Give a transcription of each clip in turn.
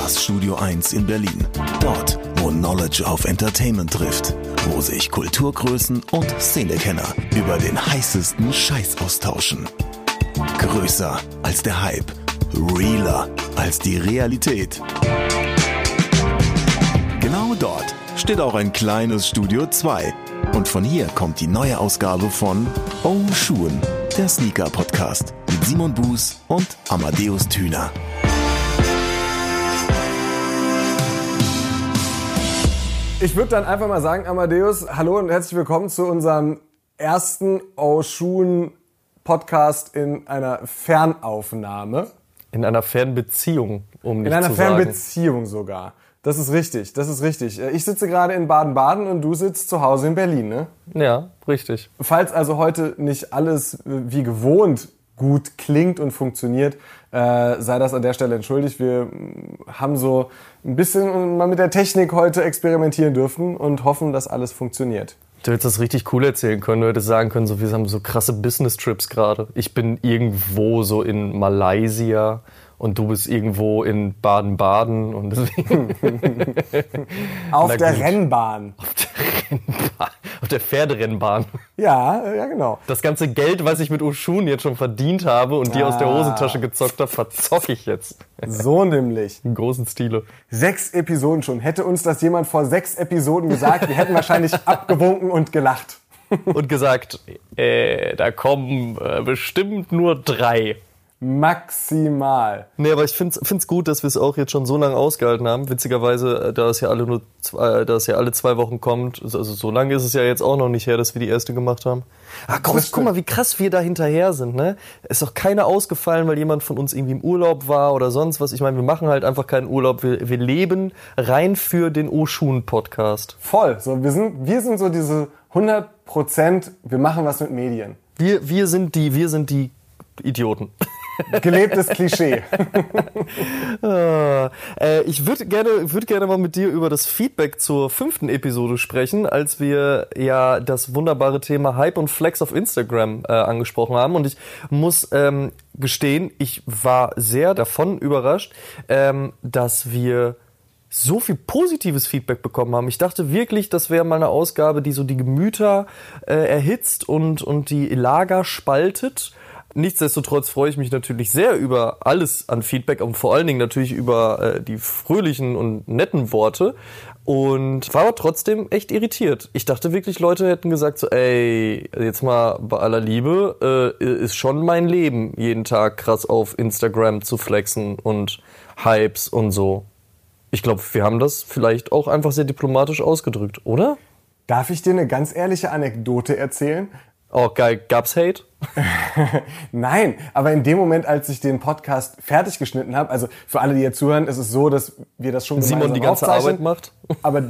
das Studio 1 in Berlin. Dort, wo Knowledge auf Entertainment trifft. Wo sich Kulturgrößen und Szenekenner über den heißesten Scheiß austauschen. Größer als der Hype. Realer als die Realität. Genau dort steht auch ein kleines Studio 2. Und von hier kommt die neue Ausgabe von Oh Schuhen, der Sneaker-Podcast mit Simon Buß und Amadeus Thüner. Ich würde dann einfach mal sagen, Amadeus, hallo und herzlich willkommen zu unserem ersten Oh Schuhen Podcast in einer Fernaufnahme. In einer Fernbeziehung, um nicht zu sagen. In einer Fernbeziehung sogar. Das ist richtig. Ich sitze gerade in Baden-Baden und du sitzt zu Hause in Berlin, ne? Ja, richtig. Falls also heute nicht alles wie gewohnt gut klingt und funktioniert, sei das an der Stelle entschuldigt. Wir haben so ein bisschen mal mit der Technik heute experimentieren dürfen und hoffen, dass alles funktioniert. Du hättest das richtig cool erzählen können. Du hättest sagen können, so, wir haben so krasse Business-Trips gerade. Ich bin irgendwo so in Malaysia und du bist irgendwo in Baden-Baden. Und deswegen Auf der Rennbahn. Auf der Pferderennbahn. Ja, genau. Das ganze Geld, was ich mit Oshun jetzt schon verdient habe und dir aus der Hosentasche gezockt habe, verzocke ich jetzt. So nämlich. Im großen Stile. 6 Episoden schon. Hätte uns das jemand vor 6 Episoden gesagt, wir hätten wahrscheinlich abgewunken und gelacht. Und gesagt, da kommen bestimmt nur 3. Maximal. Nee, aber ich find's gut, dass wir es auch jetzt schon so lange ausgehalten haben. Witzigerweise, da es ja alle 2 Wochen kommt, also so lange ist es ja jetzt auch noch nicht her, dass wir die erste gemacht haben. Guck mal, wie krass wir da hinterher sind, ne? Ist doch keiner ausgefallen, weil jemand von uns irgendwie im Urlaub war oder sonst was. Ich meine, wir machen halt einfach keinen Urlaub. Wir leben rein für den O-Schuhen-Podcast. Voll. So, wir sind so diese 100%, wir machen was mit Medien. Wir sind die Idioten. Gelebtes Klischee. Ich würde gerne mal mit dir über das Feedback zur 5. Episode sprechen, als wir ja das wunderbare Thema Hype und Flex auf Instagram angesprochen haben. Und ich muss gestehen, ich war sehr davon überrascht, dass wir so viel positives Feedback bekommen haben. Ich dachte wirklich, das wäre mal eine Ausgabe, die so die Gemüter erhitzt und die Lager spaltet. Nichtsdestotrotz freue ich mich natürlich sehr über alles an Feedback und vor allen Dingen natürlich über die fröhlichen und netten Worte und war aber trotzdem echt irritiert. Ich dachte wirklich, Leute hätten gesagt so, ey, jetzt mal bei aller Liebe, ist schon mein Leben, jeden Tag krass auf Instagram zu flexen und Hypes und so. Ich glaube, wir haben das vielleicht auch einfach sehr diplomatisch ausgedrückt, oder? Darf ich dir eine ganz ehrliche Anekdote erzählen? Oh geil, gab's Hate? Nein, aber in dem Moment, als ich den Podcast fertig geschnitten habe, also für alle, die jetzt zuhören, ist es so, dass wir das schon gemeinsam Simon die ganze Arbeit macht? Aber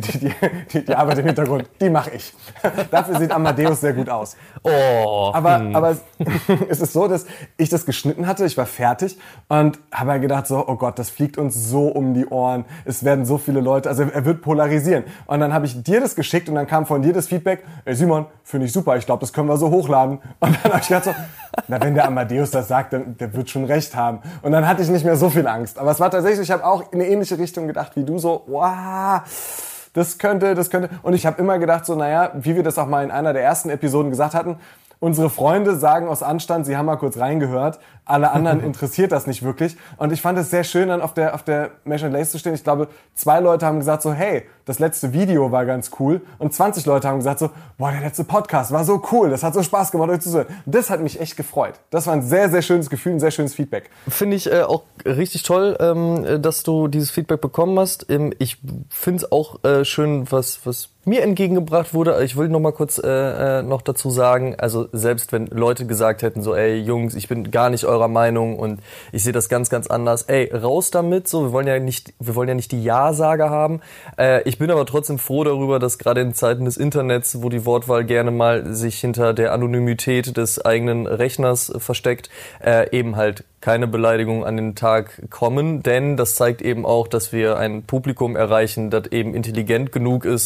die Arbeit im Hintergrund, die mache ich. Dafür sieht Amadeus sehr gut aus. Oh. Aber es ist so, dass ich das geschnitten hatte, ich war fertig und habe halt gedacht so, oh Gott, das fliegt uns so um die Ohren, es werden so viele Leute, also er wird polarisieren. Und dann habe ich dir das geschickt und dann kam von dir das Feedback, ey Simon, finde ich super, ich glaube, das können wir so hochladen. Und dann habe ich gedacht so, na, wenn der Amadeus das sagt, dann der wird schon recht haben. Und dann hatte ich nicht mehr so viel Angst. Aber es war tatsächlich, ich habe auch in eine ähnliche Richtung gedacht wie du, so, wow, das könnte. Und ich habe immer gedacht so, naja, wie wir das auch mal in einer der ersten Episoden gesagt hatten, unsere Freunde sagen aus Anstand, sie haben mal kurz reingehört, alle anderen interessiert das nicht wirklich. Und ich fand es sehr schön, dann auf der Mesh & Lace zu stehen. Ich glaube, 2 Leute haben gesagt so, hey, das letzte Video war ganz cool. Und 20 Leute haben gesagt so, boah, der letzte Podcast war so cool, das hat so Spaß gemacht, euch zuzuhören. Das hat mich echt gefreut. Das war ein sehr, sehr schönes Gefühl, ein sehr schönes Feedback. Finde ich auch richtig toll, dass du dieses Feedback bekommen hast. Ich finde es auch schön, was mir entgegengebracht wurde. Ich will noch mal kurz noch dazu sagen, also selbst wenn Leute gesagt hätten so, ey Jungs, ich bin gar nicht eurer Meinung und ich sehe das ganz, ganz anders. Ey, raus damit, so, wir wollen ja nicht die Ja-Sager haben. Ich bin aber trotzdem froh darüber, dass gerade in Zeiten des Internets, wo die Wortwahl gerne mal sich hinter der Anonymität des eigenen Rechners versteckt, eben halt keine Beleidigungen an den Tag kommen, denn das zeigt eben auch, dass wir ein Publikum erreichen, das eben intelligent genug ist, auch zu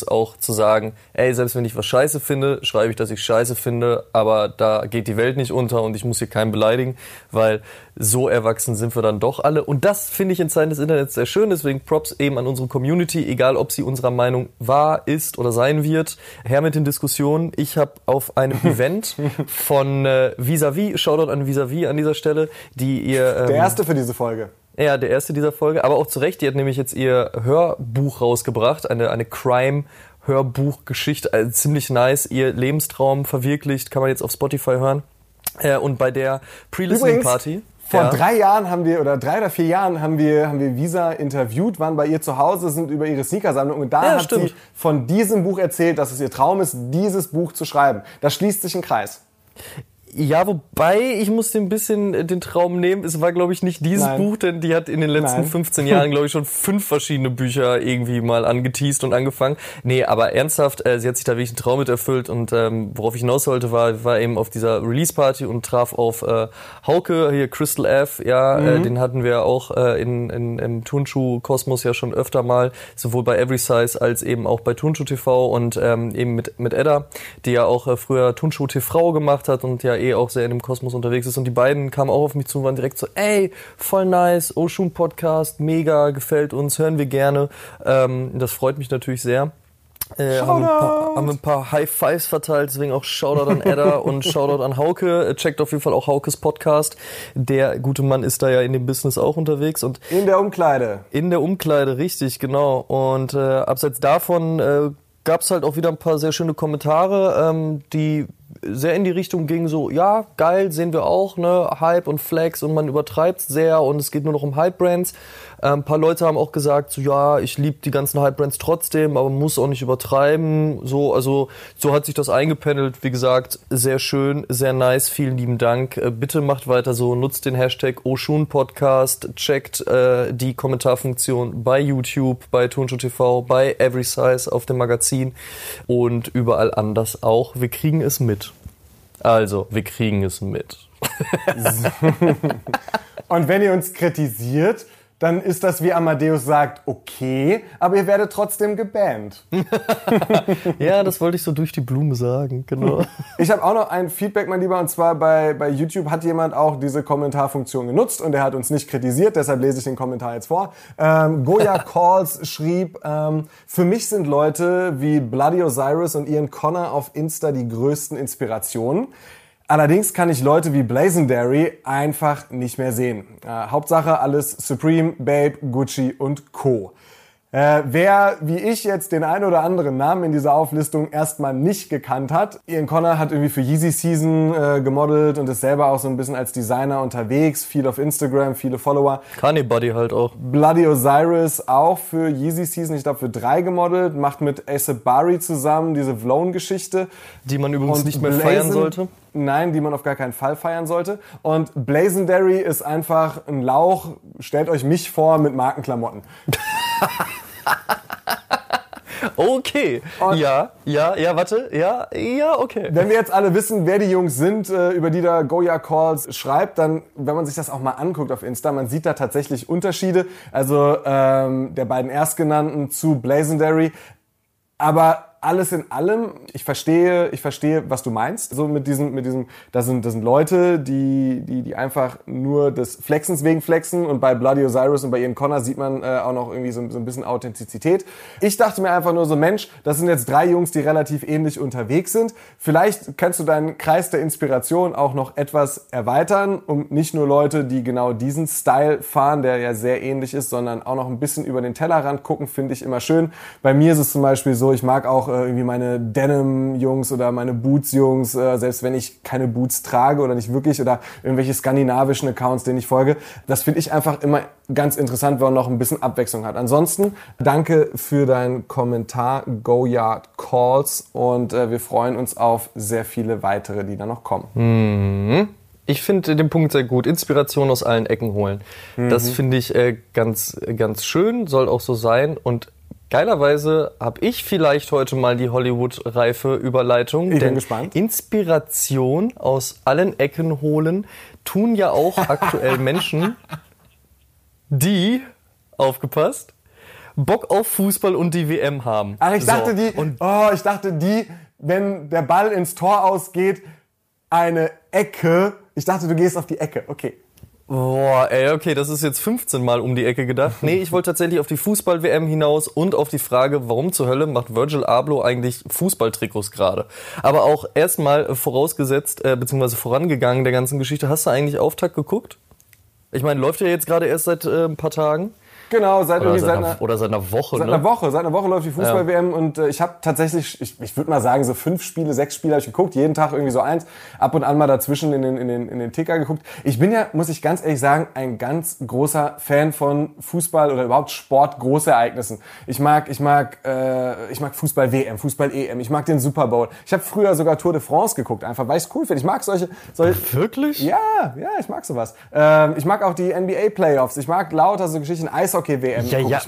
zu sagen, ey, selbst wenn ich was scheiße finde, schreibe ich, dass ich scheiße finde, aber da geht die Welt nicht unter und ich muss hier keinen beleidigen, weil so erwachsen sind wir dann doch alle. Und das finde ich in Zeiten des Internets sehr schön, deswegen Props eben an unsere Community, egal ob sie unserer Meinung war, ist oder sein wird. Her mit den Diskussionen. Ich habe auf einem Event von Vis-a-vis, Shoutout an Vis-a-vis an dieser Stelle, die ihr... Der erste für diese Folge. Ja, der erste dieser Folge, aber auch zu Recht, die hat nämlich jetzt ihr Hörbuch rausgebracht, eine Crime-Hörbuchgeschichte, also ziemlich nice, ihr Lebenstraum verwirklicht, kann man jetzt auf Spotify hören. Und bei der Pre-Listening-Party... Vor 3 Jahren haben wir, oder 3 oder 4 Jahren haben wir Visa interviewt, waren bei ihr zu Hause, sind über ihre Sneakersammlung und da hat sie von diesem Buch erzählt, dass es ihr Traum ist, dieses Buch zu schreiben. Da schließt sich ein Kreis. Ja, wobei, ich musste ein bisschen den Traum nehmen. Es war, glaube ich, nicht dieses Buch, denn die hat in den letzten 15 Jahren, glaube ich, schon 5 verschiedene Bücher irgendwie mal angeteast und angefangen. Nee, aber ernsthaft, sie hat sich da wirklich einen Traum mit erfüllt und worauf ich hinaus wollte, war eben auf dieser Release-Party und traf auf Hauke, hier Crystal F, den hatten wir auch im Turnschuh-Kosmos ja schon öfter mal, sowohl bei Every Size als eben auch bei Turnschuh TV und eben mit Edda, die ja auch früher Turnschuh TV gemacht hat und ja auch sehr in dem Kosmos unterwegs ist und die beiden kamen auch auf mich zu und waren direkt so, ey, voll nice, Oshun Podcast, mega, gefällt uns, hören wir gerne. Das freut mich natürlich sehr. Haben ein paar High Fives verteilt, deswegen auch Shoutout an Edda und Shoutout an Hauke. Checkt auf jeden Fall auch Haukes Podcast. Der gute Mann ist da ja in dem Business auch unterwegs. Und in der Umkleide. In der Umkleide, richtig, genau. Und abseits davon gab es halt auch wieder ein paar sehr schöne Kommentare, die sehr in die Richtung ging, so, ja, geil, sehen wir auch, ne, Hype und Flex und man übertreibt sehr und es geht nur noch um Hype-Brands. Ein paar Leute haben auch gesagt, so, ja, ich liebe die ganzen Hype-Brands trotzdem, aber man muss auch nicht übertreiben, so, also, so hat sich das eingependelt, wie gesagt, sehr schön, sehr nice, vielen lieben Dank, bitte macht weiter so, nutzt den Hashtag Oshun Podcast, checkt die Kommentarfunktion bei YouTube, bei Turnschuh TV, bei Every Size auf dem Magazin und überall anders auch, wir kriegen es mit. Also, wir kriegen es mit. Und wenn ihr uns kritisiert, dann ist das, wie Amadeus sagt, okay, aber ihr werdet trotzdem gebannt. Ja, das wollte ich so durch die Blume sagen, genau. Ich habe auch noch ein Feedback, mein Lieber, und zwar bei YouTube hat jemand auch diese Kommentarfunktion genutzt und er hat uns nicht kritisiert, deshalb lese ich den Kommentar jetzt vor. Goya Calls schrieb, für mich sind Leute wie Bloody Osiris und Ian Connor auf Insta die größten Inspirationen. Allerdings kann ich Leute wie Blazendary einfach nicht mehr sehen. Hauptsache alles Supreme, Babe, Gucci und Co. Wer, wie ich jetzt, den ein oder anderen Namen in dieser Auflistung erstmal nicht gekannt hat. Ian Connor hat irgendwie für Yeezy Season gemodelt und ist selber auch so ein bisschen als Designer unterwegs. Viel auf Instagram, viele Follower. Kanye Buddy halt auch. Bloody Osiris auch für Yeezy Season, ich glaube für 3 gemodelt. Macht mit A$AP Bari zusammen diese Vlone-Geschichte. Die man übrigens nicht mehr feiern sollte. Nein, die man auf gar keinen Fall feiern sollte. Und Blazendary ist einfach ein Lauch. Stellt euch mich vor mit Markenklamotten. Okay. Ja, warte. Ja, okay. Wenn wir jetzt alle wissen, wer die Jungs sind, über die da Goya Calls schreibt, dann, wenn man sich das auch mal anguckt auf Insta, man sieht da tatsächlich Unterschiede. Also der beiden Erstgenannten zu Blazendary. Aber alles in allem, ich verstehe, was du meinst. So mit diesem, das sind Leute, die einfach nur des Flexens wegen flexen und bei Bloody Osiris und bei Ian Connor sieht man auch noch irgendwie so ein bisschen Authentizität. Ich dachte mir einfach nur so, Mensch, das sind jetzt 3 Jungs, die relativ ähnlich unterwegs sind. Vielleicht kannst du deinen Kreis der Inspiration auch noch etwas erweitern, um nicht nur Leute, die genau diesen Style fahren, der ja sehr ähnlich ist, sondern auch noch ein bisschen über den Tellerrand gucken, finde ich immer schön. Bei mir ist es zum Beispiel so, ich mag auch irgendwie meine Denim-Jungs oder meine Boots-Jungs, selbst wenn ich keine Boots trage oder nicht wirklich oder irgendwelche skandinavischen Accounts, denen ich folge. Das finde ich einfach immer ganz interessant, weil man noch ein bisschen Abwechslung hat. Ansonsten danke für deinen Kommentar, Goya Calls, und wir freuen uns auf sehr viele weitere, die da noch kommen. Ich finde den Punkt sehr gut. Inspiration aus allen Ecken holen. Das finde ich ganz, ganz schön, soll auch so sein. Und geilerweise habe ich vielleicht heute mal die Hollywood-reife Überleitung. Ich bin gespannt. Inspiration aus allen Ecken holen tun ja auch aktuell Menschen, die, aufgepasst, Bock auf Fußball und die WM haben. Ach, ich dachte die, wenn der Ball ins Tor ausgeht, eine Ecke. Ich dachte, du gehst auf die Ecke. Okay. Boah, ey, okay, das ist jetzt 15 Mal um die Ecke gedacht. Nee, ich wollte tatsächlich auf die Fußball-WM hinaus und auf die Frage, warum zur Hölle macht Virgil Abloh eigentlich Fußballtrikots gerade? Aber auch erstmal vorausgesetzt, beziehungsweise vorangegangen der ganzen Geschichte, hast du eigentlich Auftakt geguckt? Ich meine, läuft ja jetzt gerade erst seit ein paar Tagen. Genau, seit einer Woche. Seit einer Woche läuft die Fußball-WM und ich habe tatsächlich, ich würde mal sagen, so 5 Spiele, 6 Spiele habe ich geguckt, jeden Tag irgendwie so eins, ab und an mal dazwischen in den Ticker geguckt. Ich bin ja, muss ich ganz ehrlich sagen, ein ganz großer Fan von Fußball oder überhaupt Sport, Großereignissen. Ich mag Fußball-WM, Fußball-EM, ich mag den Super Bowl. Ich habe früher sogar Tour de France geguckt, einfach weil ich es cool finde. Ich mag solche Wirklich? Ja, ich mag sowas. Ich mag auch die NBA-Playoffs, ich mag lauter so Geschichten, Eishockey-WM.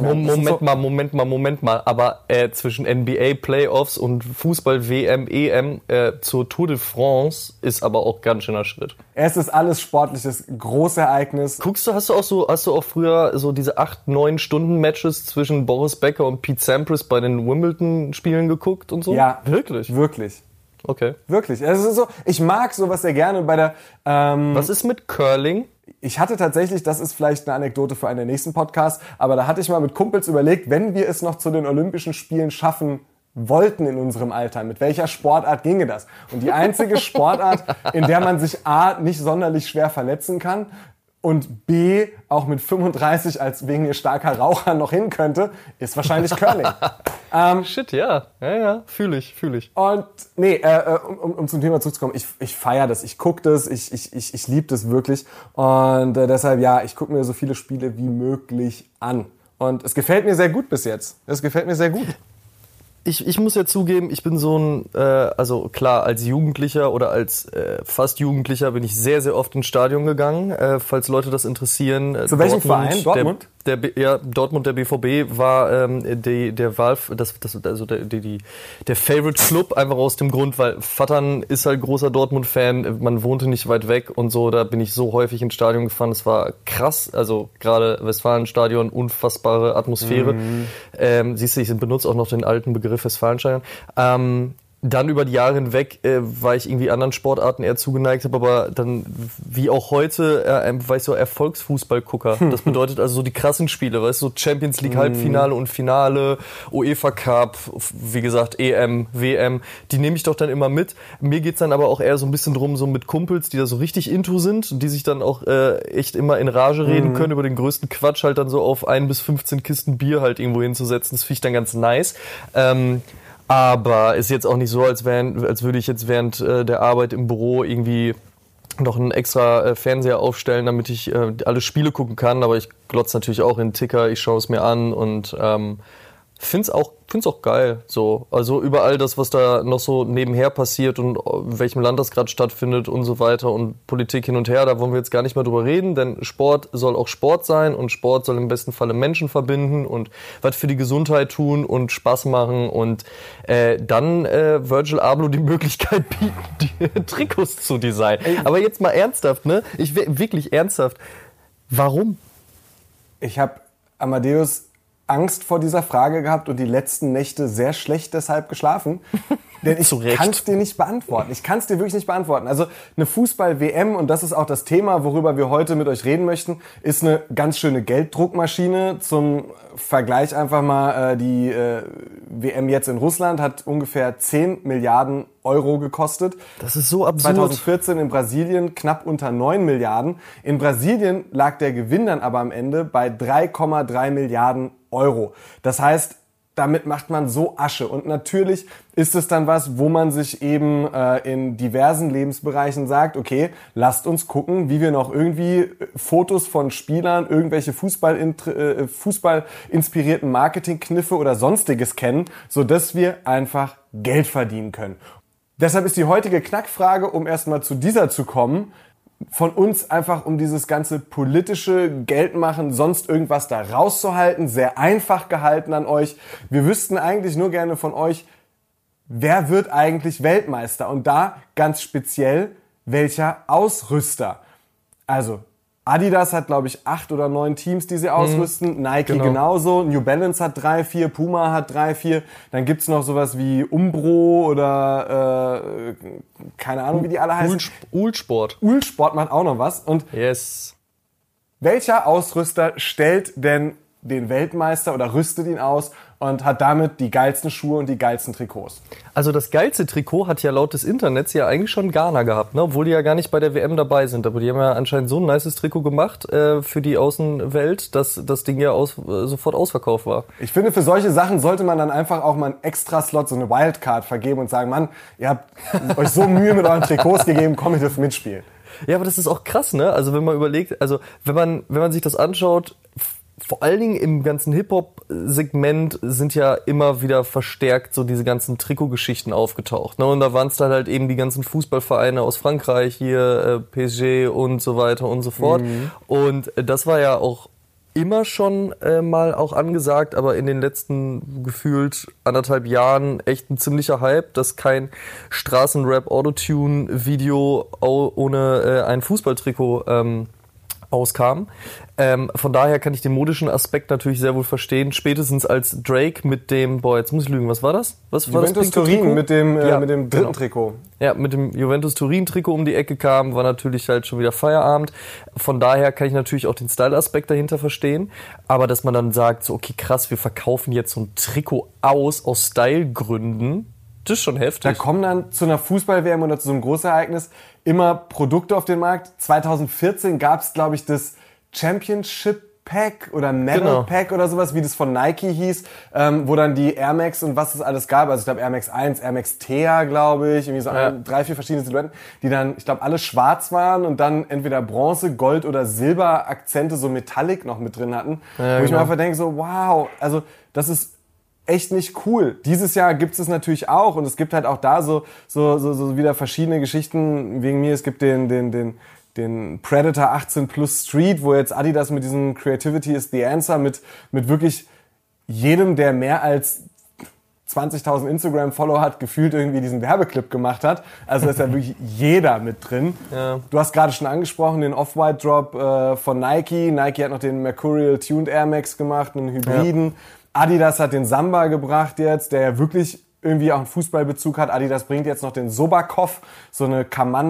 Moment mal. Aber zwischen NBA-Playoffs und Fußball-WM, EM zur Tour de France ist aber auch ganz schöner Schritt. Es ist alles sportliches Großereignis. Hast du auch früher so diese 8-9 Stunden Matches zwischen Boris Becker und Pete Sampras bei den Wimbledon-Spielen geguckt und so? Ja. Wirklich? Wirklich. Okay. Wirklich. Es ist so, ich mag sowas sehr gerne bei der, Was ist mit Curling? Ich hatte tatsächlich, das ist vielleicht eine Anekdote für einen der nächsten Podcasts, aber da hatte ich mal mit Kumpels überlegt, wenn wir es noch zu den Olympischen Spielen schaffen wollten in unserem Alter, mit welcher Sportart ginge das? Und die einzige Sportart, in der man sich A, nicht sonderlich schwer verletzen kann und B, auch mit 35 als wegen ihr starker Raucher noch hin könnte, ist wahrscheinlich Curling. Shit, ja, fühle ich. Und nee, um zum Thema zurückzukommen, ich feiere das, ich gucke das, ich liebe das wirklich und deshalb, ja, ich gucke mir so viele Spiele wie möglich an. Und es gefällt mir sehr gut bis jetzt. Es gefällt mir sehr gut. Ich muss ja zugeben, ich bin so ein, also klar, als Jugendlicher oder als fast Jugendlicher bin ich sehr, sehr oft ins Stadion gegangen, falls Leute das interessieren. Zu welchem Verein? Dortmund? Dortmund, der BVB war der Favorite Club, einfach aus dem Grund, weil Vattern ist halt großer Dortmund-Fan, man wohnte nicht weit weg und so, da bin ich so häufig ins Stadion gefahren, das war krass, also gerade Westfalenstadion, unfassbare Atmosphäre. Siehst du, ich benutze auch noch den alten Begriff Westfalenstadion. Dann über die Jahre hinweg war ich irgendwie anderen Sportarten eher zugeneigt, habe aber dann, wie auch heute, war ich so Erfolgsfußballgucker. Das bedeutet also so die krassen Spiele, weißt du, so Champions League Halbfinale und Finale, UEFA Cup, wie gesagt, EM, WM, die nehme ich doch dann immer mit. Mir geht's dann aber auch eher so ein bisschen drum, so mit Kumpels, die da so richtig into sind, die sich dann auch echt immer in Rage reden können, über den größten Quatsch halt dann so auf 1 bis 15 Kisten Bier halt irgendwo hinzusetzen. Das finde ich dann ganz nice. Aber ist jetzt auch nicht so, als würde ich jetzt während der Arbeit im Büro irgendwie noch einen extra Fernseher aufstellen, damit ich alle Spiele gucken kann. Aber ich glotze natürlich auch in den Ticker, ich schaue es mir an und find's auch geil. So. Also überall das, was da noch so nebenher passiert und in welchem Land das gerade stattfindet und so weiter und Politik hin und her, da wollen wir jetzt gar nicht mehr drüber reden, denn Sport soll auch Sport sein und Sport soll im besten Falle Menschen verbinden und was für die Gesundheit tun und Spaß machen und dann Virgil Abloh die Möglichkeit bieten, die Trikots zu designen. Aber jetzt mal ernsthaft, ne? Wirklich ernsthaft. Warum? Ich habe Amadeus Angst vor dieser Frage gehabt und die letzten Nächte sehr schlecht deshalb geschlafen. Denn ich kann es dir nicht beantworten. Ich kann es dir wirklich nicht beantworten. Also eine Fußball-WM, und das ist auch das Thema, worüber wir heute mit euch reden möchten, ist eine ganz schöne Gelddruckmaschine. Zum Vergleich einfach mal, die WM jetzt in Russland hat ungefähr 10 Milliarden Euro gekostet. Das ist so absurd. 2014 in Brasilien knapp unter 9 Milliarden. In Brasilien lag der Gewinn dann aber am Ende bei 3,3 Milliarden Euro. Das heißt, damit macht man so Asche. Und natürlich ist es dann was, wo man sich eben in diversen Lebensbereichen sagt, okay, lasst uns gucken, wie wir noch irgendwie Fotos von Spielern, irgendwelche Fußball-inspirierten Marketingkniffe oder sonstiges kennen, sodass wir einfach Geld verdienen können. Deshalb ist die heutige Knackfrage, um erstmal zu dieser zu kommen, von uns einfach um dieses ganze politische Geldmachen, sonst irgendwas da rauszuhalten, sehr einfach gehalten an euch. Wir wüssten eigentlich nur gerne von euch, wer wird eigentlich Weltmeister? Und da ganz speziell, welcher Ausrüster? Also, Adidas hat, glaube ich, 8 oder 9 Teams, die sie ausrüsten. Nike genauso. New Balance hat 3, 4. Puma hat 3, 4. Dann gibt's noch sowas wie Umbro oder keine Ahnung, wie die alle heißen. Uhlsport. Uhlsport macht auch noch was. Und yes. Welcher Ausrüster stellt denn den Weltmeister oder rüstet ihn aus und hat damit die geilsten Schuhe und die geilsten Trikots? Also das geilste Trikot hat ja laut des Internets ja eigentlich schon Ghana gehabt, ne? Obwohl die ja gar nicht bei der WM dabei sind. Aber die haben ja anscheinend so ein nices Trikot gemacht für die Außenwelt, dass das Ding ja sofort ausverkauft war. Ich finde, für solche Sachen sollte man dann einfach auch mal einen Extra-Slot, so eine Wildcard vergeben und sagen, Mann, ihr habt euch so Mühe mit euren Trikots gegeben, komm, ihr dürft mitspielen. Ja, aber das ist auch krass, ne? Also wenn man überlegt, also wenn man sich das anschaut, vor allen Dingen im ganzen Hip-Hop-Segment sind ja immer wieder verstärkt so diese ganzen Trikotgeschichten aufgetaucht. Ne? Und da waren es dann halt eben die ganzen Fußballvereine aus Frankreich, hier PSG und so weiter und so fort. Und das war ja auch immer schon mal auch angesagt, aber in den letzten gefühlt 1,5 Jahren echt ein ziemlicher Hype, dass kein Straßenrap-Autotune-Video ohne ein Fußballtrikot auskam. Von daher kann ich den modischen Aspekt natürlich sehr wohl verstehen. Spätestens als Drake mit dem, jetzt muss ich lügen, was war das? Was war Juventus das Turin mit dem dritten Trikot. Ja, mit dem Juventus Turin Trikot um die Ecke kam, war natürlich halt schon wieder Feierabend. Von daher kann ich natürlich auch den Style-Aspekt dahinter verstehen. Aber dass man dann sagt, so okay krass, wir verkaufen jetzt so ein Trikot aus Stylegründen, das ist schon heftig. Da kommen dann zu einer Fußball-WM oder zu so einem Großereignis immer Produkte auf den Markt. 2014 gab's, glaube ich, das Championship Pack oder Medal Pack oder sowas, wie das von Nike hieß, wo dann die Air Max und was es alles gab. Also ich glaube Air Max 1, Air Max Thea, glaube ich, irgendwie so 3, 4 verschiedene Silhouetten, die dann, ich glaube, alle schwarz waren und dann entweder Bronze, Gold oder Silber Akzente, so Metallic noch mit drin hatten. Ja, wo ich mir einfach denke, so wow, also das ist echt nicht cool. Dieses Jahr gibt es natürlich auch und es gibt halt auch da so wieder verschiedene Geschichten wegen mir. Es gibt den Predator 18 Plus Street, wo jetzt Adidas mit diesem Creativity is the Answer mit wirklich jedem, der mehr als 20.000 Instagram-Follower hat, gefühlt irgendwie diesen Werbeclip gemacht hat. Also ist ja wirklich jeder mit drin. Ja. Du hast gerade schon angesprochen, den Off-White-Drop von Nike. Nike hat noch den Mercurial Tuned Air Max gemacht, einen Hybriden. Ja. Adidas hat den Samba gebracht jetzt, der ja wirklich irgendwie auch einen Fußballbezug hat. Adidas bringt jetzt noch den Sobakov, so eine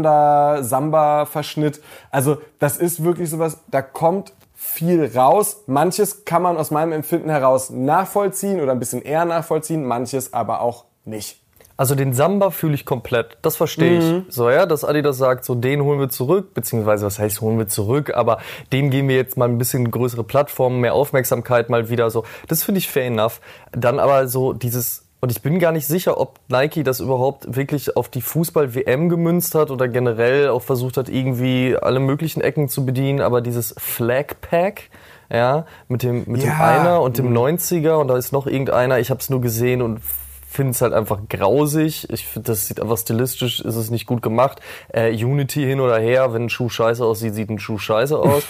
Kamanda-Samba-Verschnitt. Also das ist wirklich sowas, da kommt viel raus. Manches kann man aus meinem Empfinden heraus nachvollziehen oder ein bisschen eher nachvollziehen, manches aber auch nicht. Also den Samba fühle ich komplett, das verstehe ich. So, ja, dass Adidas sagt, so den holen wir zurück, beziehungsweise was heißt holen wir zurück, aber dem geben wir jetzt mal ein bisschen größere Plattformen, mehr Aufmerksamkeit mal wieder so. Das finde ich fair enough. Dann aber so dieses, und ich bin gar nicht sicher, ob Nike das überhaupt wirklich auf die Fußball-WM gemünzt hat oder generell auch versucht hat, irgendwie alle möglichen Ecken zu bedienen, aber dieses Flag Pack, ja, mit dem Einer und dem 90er und da ist noch irgendeiner, ich habe es nur gesehen und finde es halt einfach grausig. Ich finde, das sieht einfach stilistisch, ist es nicht gut gemacht. Unity hin oder her, wenn ein Schuh scheiße aussieht, sieht ein Schuh scheiße aus.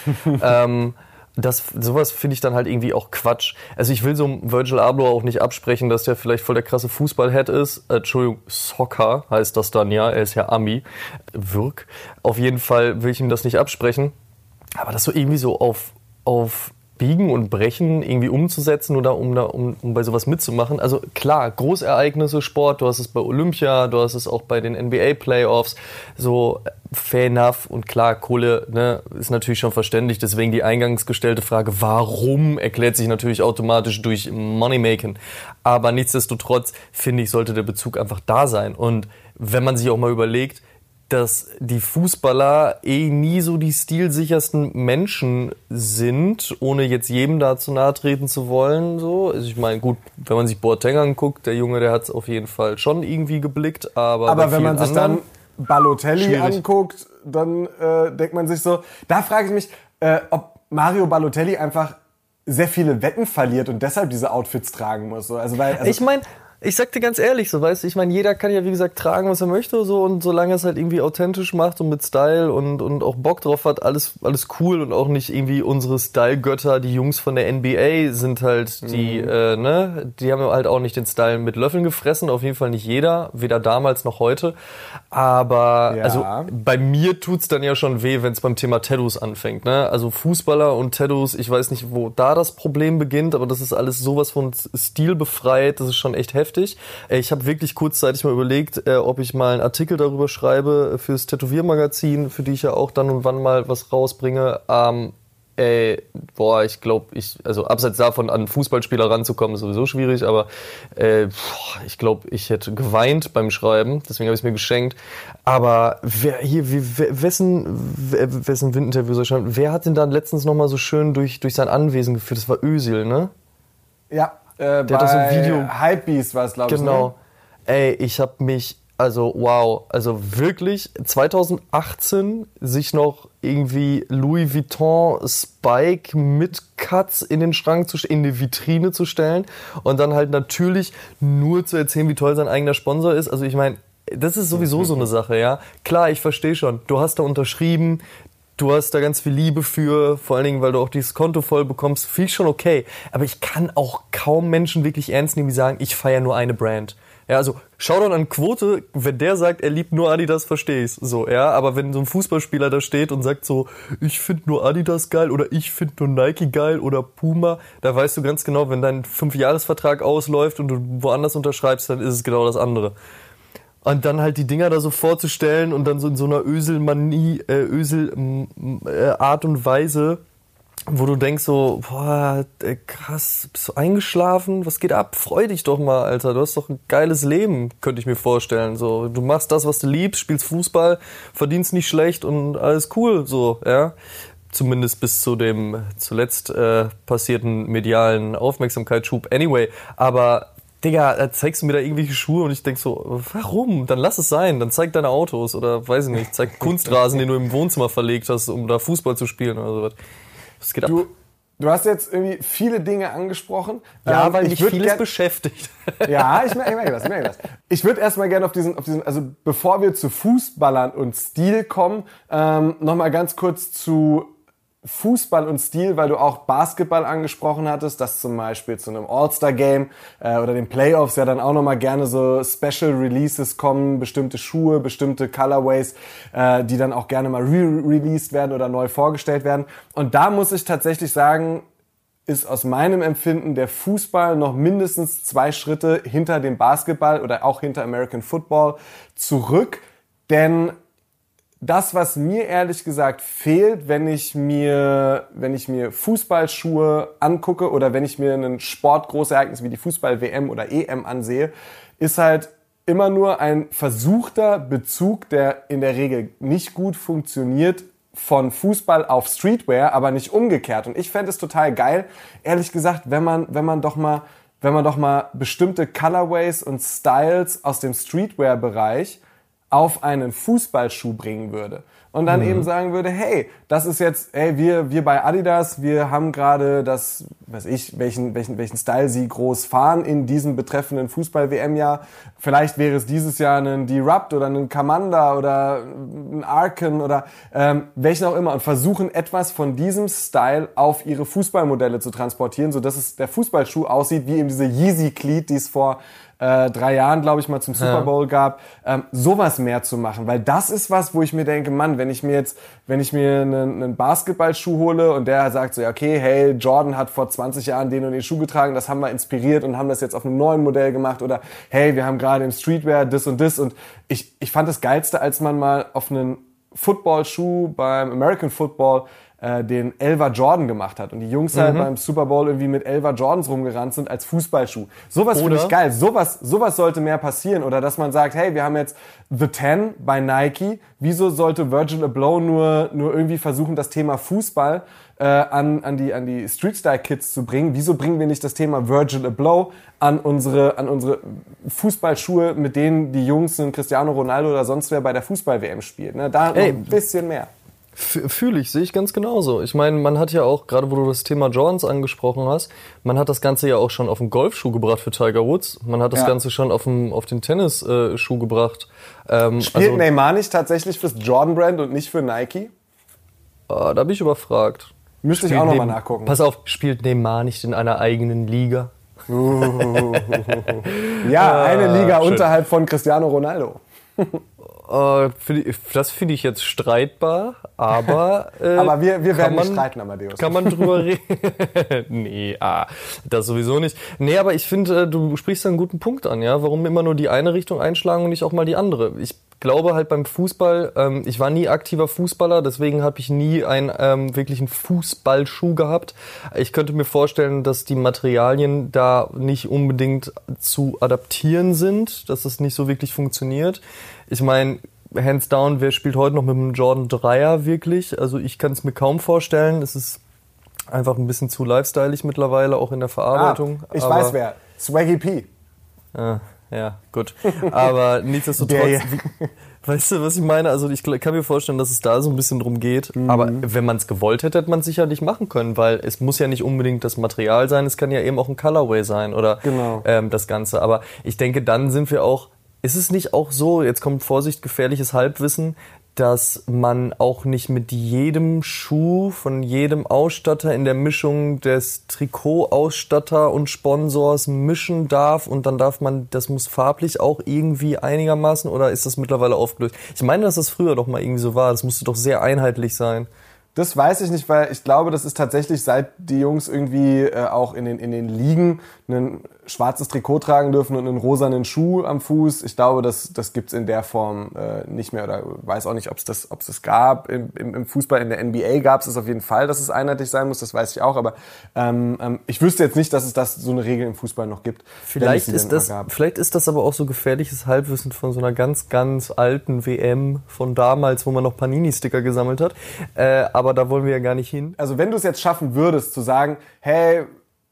Sowas finde ich dann halt irgendwie auch Quatsch. Also ich will so Virgil Abloh auch nicht absprechen, dass der vielleicht voll der krasse Fußballhead ist. Entschuldigung, Soccer heißt das dann ja. Er ist ja Ami. Wirk. Auf jeden Fall will ich ihm das nicht absprechen. Aber das so irgendwie so auf Biegen und Brechen irgendwie umzusetzen oder um bei sowas mitzumachen. Also klar, Großereignisse, Sport, du hast es bei Olympia, du hast es auch bei den NBA-Playoffs, so fair enough und klar, Kohle, ne, ist natürlich schon verständlich, deswegen die eingangs gestellte Frage, warum, erklärt sich natürlich automatisch durch Moneymaking. Aber nichtsdestotrotz, finde ich, sollte der Bezug einfach da sein. Und wenn man sich auch mal überlegt, dass die Fußballer nie so die stilsichersten Menschen sind, ohne jetzt jedem da zu nahe treten zu wollen. So. Also ich meine, gut, wenn man sich Boateng anguckt, der Junge, der hat es auf jeden Fall schon irgendwie geblickt. Aber wenn man sich dann Balotelli anguckt, dann denkt man sich so, da frage ich mich, ob Mario Balotelli einfach sehr viele Wetten verliert und deshalb diese Outfits tragen muss. Also, ich meine, Ich sag dir ganz ehrlich, so, weißt du, ich meine, jeder kann ja, wie gesagt, tragen, was er möchte, so, und solange es halt irgendwie authentisch macht und mit Style und auch Bock drauf hat, alles cool, und auch nicht irgendwie unsere Style-Götter, die Jungs von der NBA sind halt die, die haben halt auch nicht den Style mit Löffeln gefressen, auf jeden Fall nicht jeder, weder damals noch heute, aber, also, bei mir tut's dann ja schon weh, wenn es beim Thema Tattoos anfängt, ne, also Fußballer und Tattoos, ich weiß nicht, wo da das Problem beginnt, aber das ist alles sowas von stilbefreit, das ist schon echt heftig. Ich habe wirklich kurzzeitig mal überlegt, ob ich mal einen Artikel darüber schreibe fürs Tätowiermagazin, für die ich ja auch dann und wann mal was rausbringe. Ich glaube, also abseits davon an Fußballspieler ranzukommen, ist sowieso schwierig, aber ich glaube, ich hätte geweint beim Schreiben, deswegen habe ich es mir geschenkt. Aber wessen Windinterview soll ich schreiben? Wer hat denn dann letztens nochmal so schön durch sein Anwesen geführt? Das war Özil, ne? Ja. Der hat das so ein Video. Hypebeast war es, glaube ich. Genau. Ne? Ich habe mich, also wirklich 2018 sich noch irgendwie Louis Vuitton Spike mit Cuts in den Schrank in die Vitrine zu stellen und dann halt natürlich nur zu erzählen, wie toll sein eigener Sponsor ist. Also ich meine, das ist sowieso so eine Sache, ja. Klar, ich verstehe schon. Du hast da unterschrieben. Du hast da ganz viel Liebe für, vor allen Dingen, weil du auch dieses Konto voll bekommst, finde ich schon okay. Aber ich kann auch kaum Menschen wirklich ernst nehmen, die sagen, ich feiere nur eine Brand. Ja, also Shoutout an Quote, wenn der sagt, er liebt nur Adidas, verstehe ich's. So, ja, aber wenn so ein Fußballspieler da steht und sagt so, ich finde nur Adidas geil oder ich finde nur Nike geil oder Puma, da weißt du ganz genau, wenn dein 5-Jahres-Vertrag ausläuft und du woanders unterschreibst, dann ist es genau das andere. Und dann halt die Dinger da so vorzustellen und dann so in so einer Art und Weise, wo du denkst so, boah, krass, bist du eingeschlafen? Was geht ab? Freu dich doch mal, Alter. Du hast doch ein geiles Leben, könnte ich mir vorstellen. So, du machst das, was du liebst, spielst Fußball, verdienst nicht schlecht und alles cool, so, ja. Zumindest bis zu dem zuletzt passierten medialen Aufmerksamkeitsschub. Anyway, aber Digga, da zeigst du mir da irgendwelche Schuhe und ich denk so, warum? Dann lass es sein, dann zeig deine Autos oder weiß ich nicht, zeig Kunstrasen, den du im Wohnzimmer verlegt hast, um da Fußball zu spielen oder sowas. Was geht ab? Du hast jetzt irgendwie viele Dinge angesprochen. Ja, weil mich vieles beschäftigt. Ja, ich merke das. Ich würde erstmal gerne auf diesen, also bevor wir zu Fußballern und Stil kommen, nochmal ganz kurz zu Fußball und Stil, weil du auch Basketball angesprochen hattest, dass zum Beispiel zu einem All-Star-Game oder den Playoffs ja dann auch nochmal gerne so Special Releases kommen, bestimmte Schuhe, bestimmte Colorways, die dann auch gerne mal re-released werden oder neu vorgestellt werden. Und da muss ich tatsächlich sagen, ist aus meinem Empfinden der Fußball noch mindestens 2 Schritte hinter dem Basketball oder auch hinter American Football zurück, denn das, was mir ehrlich gesagt fehlt, wenn ich mir Fußballschuhe angucke oder wenn ich mir ein Sportgroßereignis wie die Fußball-WM oder EM ansehe, ist halt immer nur ein versuchter Bezug, der in der Regel nicht gut funktioniert, von Fußball auf Streetwear, aber nicht umgekehrt. Und ich fände es total geil, ehrlich gesagt, wenn man doch mal bestimmte Colorways und Styles aus dem Streetwear-Bereich auf einen Fußballschuh bringen würde. Und dann eben sagen würde, hey, das ist jetzt, hey, wir bei Adidas, wir haben gerade das, welchen Style sie groß fahren in diesem betreffenden Fußball-WM-Jahr. Vielleicht wäre es dieses Jahr ein Derupt oder ein Commander oder ein Arken oder welchen auch immer und versuchen etwas von diesem Style auf ihre Fußballmodelle zu transportieren, sodass es der Fußballschuh aussieht wie eben diese Yeezy Cleat, die es vor 3 Jahren, glaube ich, mal zum Super Bowl gab, sowas mehr zu machen. Weil das ist was, wo ich mir denke, Mann, wenn ich mir einen Basketballschuh hole und der sagt so, ja, okay, hey, Jordan hat vor 20 Jahren den und den Schuh getragen, das haben wir inspiriert und haben das jetzt auf einem neuen Modell gemacht oder hey, wir haben gerade im Streetwear das und das und ich fand das Geilste, als man mal auf einen Footballschuh beim American Football den 11er Jordan gemacht hat und die Jungs halt beim Super Bowl irgendwie mit 11er Jordans rumgerannt sind als Fußballschuh. Sowas finde ich geil. Sowas sollte mehr passieren. Oder dass man sagt, hey, wir haben jetzt The 10 bei Nike. Wieso sollte Virgil Abloh nur irgendwie versuchen, das Thema Fußball an die Street-Style-Kids zu bringen? Wieso bringen wir nicht das Thema Virgil Abloh an unsere Fußballschuhe, mit denen die Jungs einen Cristiano Ronaldo oder sonst wer bei der Fußball-WM spielt? Ne? Da noch ein bisschen mehr. Fühle ich, sehe ich ganz genauso. Ich meine, man hat ja auch, gerade wo du das Thema Jordans angesprochen hast, man hat das Ganze ja auch schon auf den Golfschuh gebracht für Tiger Woods. Man hat das Ganze schon auf den Tennisschuh gebracht. Spielt Neymar nicht tatsächlich fürs Jordan-Brand und nicht für Nike? Da bin ich überfragt. Müsste ich auch nochmal nachgucken. Pass auf, spielt Neymar nicht in einer eigenen Liga? Ja, eine Liga schön. Unterhalb von Cristiano Ronaldo. Das finde ich jetzt streitbar, aber... aber wir werden nicht streiten, Amadeus. Kann man drüber reden? Nee, das sowieso nicht. Nee, aber ich finde, du sprichst da einen guten Punkt an, ja. Warum immer nur die eine Richtung einschlagen und nicht auch mal die andere? Ich glaube halt beim Fußball, ich war nie aktiver Fußballer, deswegen habe ich nie einen wirklichen Fußballschuh gehabt. Ich könnte mir vorstellen, dass die Materialien da nicht unbedingt zu adaptieren sind, dass es nicht so wirklich funktioniert. Ich meine, hands down, wer spielt heute noch mit dem Jordan 3er wirklich? Also ich kann es mir kaum vorstellen. Es ist einfach ein bisschen zu lifestyleig mittlerweile, auch in der Verarbeitung. Ich weiß wer. Swaggy P. Ja, gut. Aber nichtsdestotrotz, weißt du, was ich meine? Also ich kann mir vorstellen, dass es da so ein bisschen drum geht. Mhm. Aber wenn man es gewollt hätte, hätte man es sicherlich machen können, weil es muss ja nicht unbedingt das Material sein, es kann ja eben auch ein Colorway sein oder das Ganze. Aber ich denke, dann sind wir auch, ist es nicht auch so, jetzt kommt Vorsicht, gefährliches Halbwissen, dass man auch nicht mit jedem Schuh von jedem Ausstatter in der Mischung des Trikotausstatter und Sponsors mischen darf und dann das muss farblich auch irgendwie einigermaßen, oder ist das mittlerweile aufgelöst? Ich meine, dass das früher doch mal irgendwie so war, das musste doch sehr einheitlich sein. Das weiß ich nicht, weil ich glaube, das ist tatsächlich, seit die Jungs irgendwie auch in den Ligen ein schwarzes Trikot tragen dürfen und einen rosanen Schuh am Fuß. Ich glaube, das gibt's in der Form nicht mehr, oder weiß auch nicht, ob es das gab. Im Fußball, in der NBA gab es auf jeden Fall, dass es einheitlich sein muss, das weiß ich auch, aber ich wüsste jetzt nicht, dass es so eine Regel im Fußball noch gibt. Vielleicht ist das aber auch so gefährliches Halbwissen von so einer ganz, ganz alten WM von damals, wo man noch Panini-Sticker gesammelt hat. Aber da wollen wir ja gar nicht hin. Also wenn du es jetzt schaffen würdest, zu sagen, hey,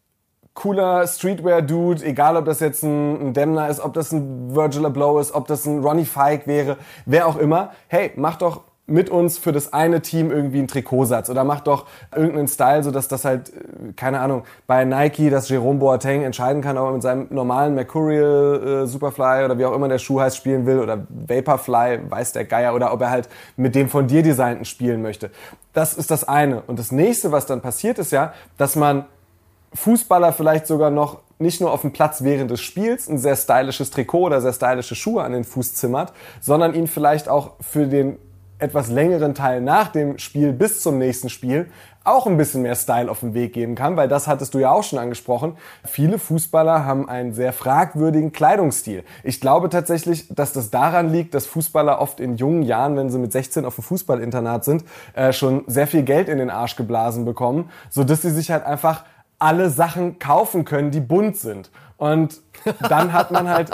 cooler Streetwear-Dude, egal ob das jetzt ein Demna ist, ob das ein Virgil Abloh ist, ob das ein Ronnie Fike wäre, wer auch immer, hey, mach doch mit uns für das eine Team irgendwie einen Trikotsatz oder mach doch irgendeinen Style, sodass das halt, keine Ahnung, bei Nike, dass Jerome Boateng entscheiden kann, ob er mit seinem normalen Mercurial Superfly oder wie auch immer der Schuh heißt spielen will oder Vaporfly, weiß der Geier, oder ob er halt mit dem von dir designten spielen möchte. Das ist das eine. Und das nächste, was dann passiert, ist ja, dass man Fußballer vielleicht sogar noch nicht nur auf dem Platz während des Spiels ein sehr stylisches Trikot oder sehr stylische Schuhe an den Fuß zimmert, sondern ihn vielleicht auch für den etwas längeren Teil nach dem Spiel bis zum nächsten Spiel auch ein bisschen mehr Style auf den Weg geben kann, weil das hattest du ja auch schon angesprochen. Viele Fußballer haben einen sehr fragwürdigen Kleidungsstil. Ich glaube tatsächlich, dass das daran liegt, dass Fußballer oft in jungen Jahren, wenn sie mit 16 auf dem Fußballinternat sind, schon sehr viel Geld in den Arsch geblasen bekommen, sodass sie sich halt einfach alle Sachen kaufen können, die bunt sind. Und dann hat man halt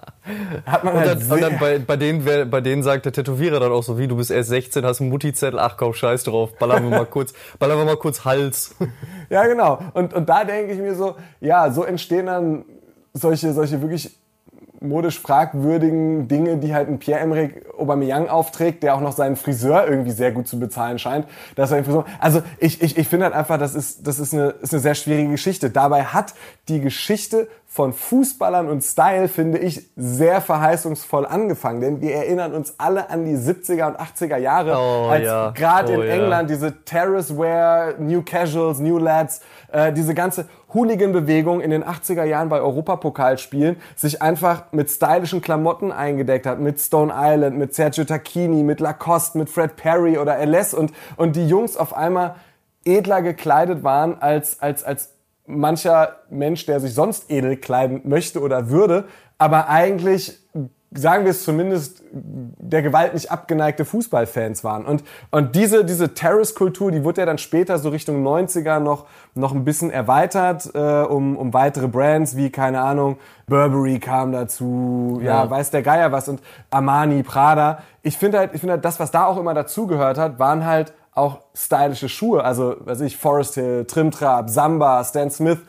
und dann bei denen sagt der Tätowierer dann auch so, wie, du bist erst 16, hast einen Mutti-Zettel, ach komm, scheiß drauf, ballern wir mal kurz Hals. Ja, genau. Und da denke ich mir so, ja, so entstehen dann solche wirklich modisch fragwürdigen Dinge, die halt ein Pierre-Emerick Aubameyang aufträgt, der auch noch seinen Friseur irgendwie sehr gut zu bezahlen scheint. Also ich finde halt einfach, das ist eine sehr schwierige Geschichte. Dabei hat die Geschichte von Fußballern und Style, finde ich, sehr verheißungsvoll angefangen. Denn wir erinnern uns alle an die 70er und 80er Jahre, als gerade in England diese Terrace Wear, New Casuals, New Lads, diese ganze Hooligan-Bewegung in den 80er Jahren bei Europapokalspielen sich einfach mit stylischen Klamotten eingedeckt hat, mit Stone Island, mit Sergio Tacchini, mit Lacoste, mit Fred Perry oder LS und die Jungs auf einmal edler gekleidet waren als mancher Mensch, der sich sonst edel kleiden möchte oder würde, aber eigentlich, sagen wir es zumindest, der Gewalt nicht abgeneigte Fußballfans waren. Und diese Terrace-Kultur, die wurde ja dann später so Richtung 90er noch ein bisschen erweitert, um weitere Brands wie, keine Ahnung, Burberry kam dazu, weiß der Geier was, und Armani, Prada. Ich finde halt, das, was da auch immer dazugehört hat, waren halt auch stylische Schuhe, also Forest Hill, Trimtrab, Samba, Stan Smith.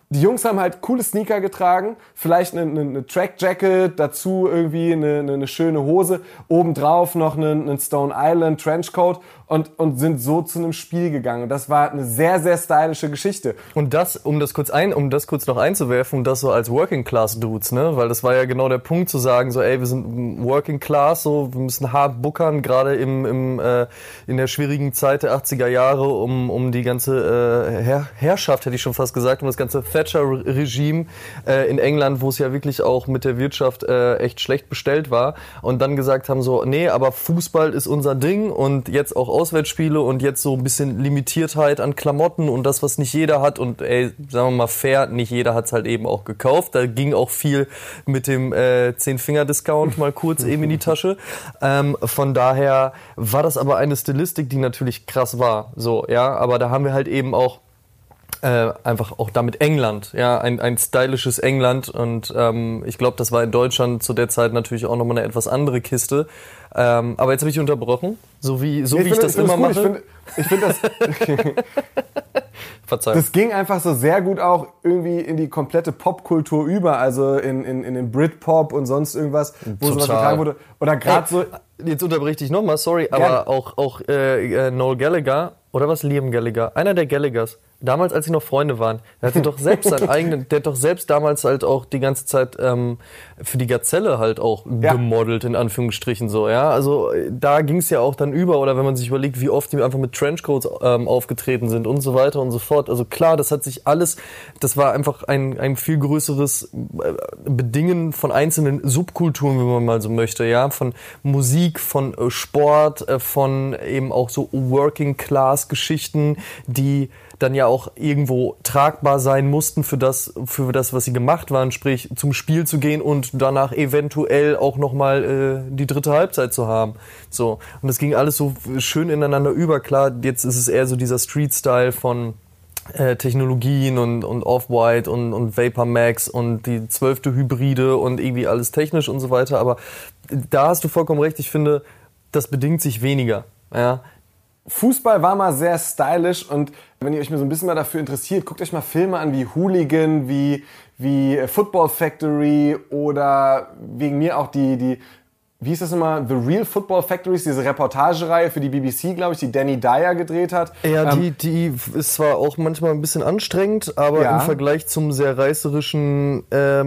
die Jungs haben halt coole Sneaker getragen, vielleicht eine Track-Jacket, dazu irgendwie eine schöne Hose, obendrauf noch einen Stone Island Trenchcoat und sind so zu einem Spiel gegangen. Und das war eine sehr, sehr stylische Geschichte. Und das, um das kurz noch einzuwerfen, das so als Working Class Dudes, ne? Weil das war ja genau der Punkt zu sagen, so, ey, wir sind Working Class, so, wir müssen hart buckern, gerade in der schwierigen Zeit der 80er Jahre, um die ganze Herrschaft, hätte ich schon fast gesagt, um das ganze Thatcher-Regime in England, wo es ja wirklich auch mit der Wirtschaft echt schlecht bestellt war. Und dann gesagt haben so, nee, aber Fußball ist unser Ding und jetzt auch Auswärtsspiele und jetzt so ein bisschen Limitiertheit an Klamotten und das, was nicht jeder hat. Und ey, sagen wir mal fair, nicht jeder hat's halt eben auch gekauft. Da ging auch viel mit dem 10-Finger-Discount mal kurz eben in die Tasche. Von daher war das aber eine Stilistik, die natürlich krass war. So, ja, aber da haben wir halt eben auch einfach auch damit England, ja, ein stylisches England und ich glaube, das war in Deutschland zu der Zeit natürlich auch nochmal eine etwas andere Kiste. Aber jetzt habe ich unterbrochen, so wie ich das immer mache. Ich finde das... Verzeihung. Das ging einfach so sehr gut auch irgendwie in die komplette Popkultur über, also in den Britpop und sonst irgendwas, wo sowas getragen wurde. Oder gerade so... Jetzt unterbreche ich dich nochmal, sorry, aber auch Noel Gallagher, oder was, Liam Gallagher, einer der Gallaghers, damals, als sie noch Freunde waren, der hatte doch selbst seinen eigenen, der hat doch selbst damals halt auch die ganze Zeit für die Gazelle halt auch gemodelt, in Anführungsstrichen so, ja. Also da ging es ja auch dann über, oder wenn man sich überlegt, wie oft die einfach mit Trenchcoats aufgetreten sind und so weiter und so fort. Also klar, das hat sich alles, das war einfach ein viel größeres Bedingen von einzelnen Subkulturen, wenn man mal so möchte, ja. Von Musik, von Sport, von eben auch so Working-Class-Geschichten, die dann ja auch irgendwo tragbar sein mussten für das, was sie gemacht waren, sprich zum Spiel zu gehen und danach eventuell auch nochmal die dritte Halbzeit zu haben. So. Und das ging alles so schön ineinander über. Klar, jetzt ist es eher so dieser Street-Style von Technologien und Off-White und Vapor Max und die 12. Hybride und irgendwie alles technisch und so weiter. Aber da hast du vollkommen recht. Ich finde, das bedingt sich weniger. Ja. Fußball war mal sehr stylisch und wenn ihr euch mal so ein bisschen mal dafür interessiert, guckt euch mal Filme an wie Hooligan, wie Football Factory oder wegen mir auch die wie hieß das nochmal, The Real Football Factories, diese Reportagereihe für die BBC, glaube ich, die Danny Dyer gedreht hat. Ja, die ist zwar auch manchmal ein bisschen anstrengend, aber im Vergleich zum sehr reißerischen